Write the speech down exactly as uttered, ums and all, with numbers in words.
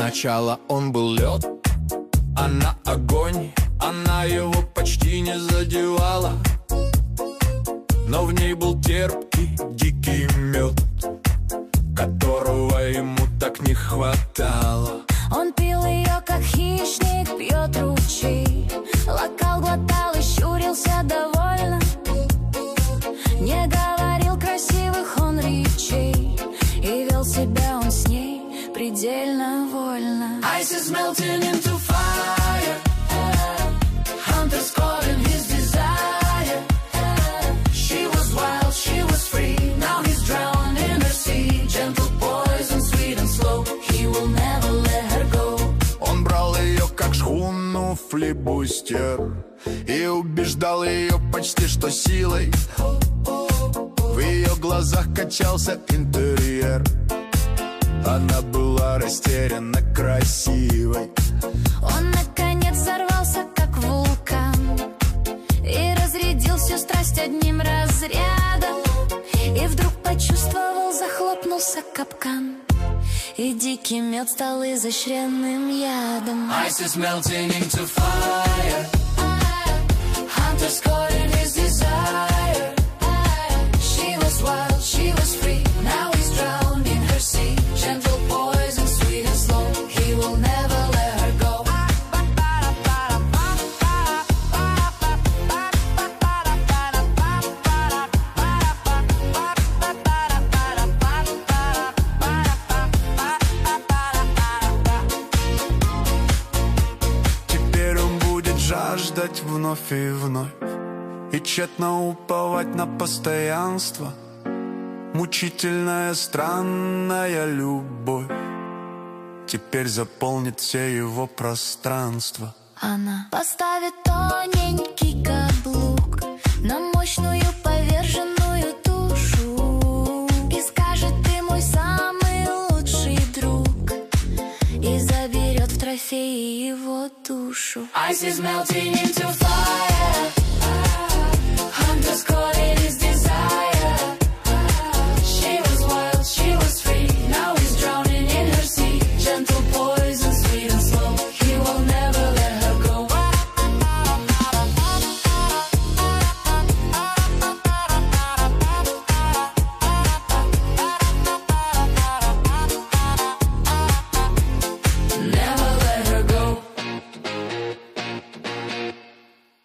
Сначала он был лед, она огонь, она его почти не задевала. Но в ней был терпкий, дикий мед, которого ему так не хватало. Он пил ее, как хищник пьет ручей, локал, глотал и щурился довольно. Не говорил красивых он речей, и вел себя он с ней предельно вольно. Ice is melting into fire, hunters caught in his desire. She was wild, she was free, now he's drowned in her sea. Gentle poison, sweet and slow, he will never let her go. Он брал ее, как шхуну флибустер, и убеждал ее почти что силой. В ее глазах качался интерьер, она была растерянно красивой. Он наконец взорвался, как вулкан, и разрядил всю страсть одним разрядом. И вдруг почувствовал, захлопнулся капкан, и дикий мед стал изощренным ядом. Ice is melting into fire, hunters caught in his desire. She was wild, she was free, now he's drowned in her sea. Gentle poison, sweet and slow, he will never let her go. Теперь он будет жаждать вновь и вновь, и тщетно уповать на постоянство. Мучительная, странная любовь теперь заполнит все его пространство. Она поставит тоненький каблук на мощную поверженную душу и скажет: ты мой самый лучший друг, и заберет в трофеи его душу. Ice is melting into fire, hunters caught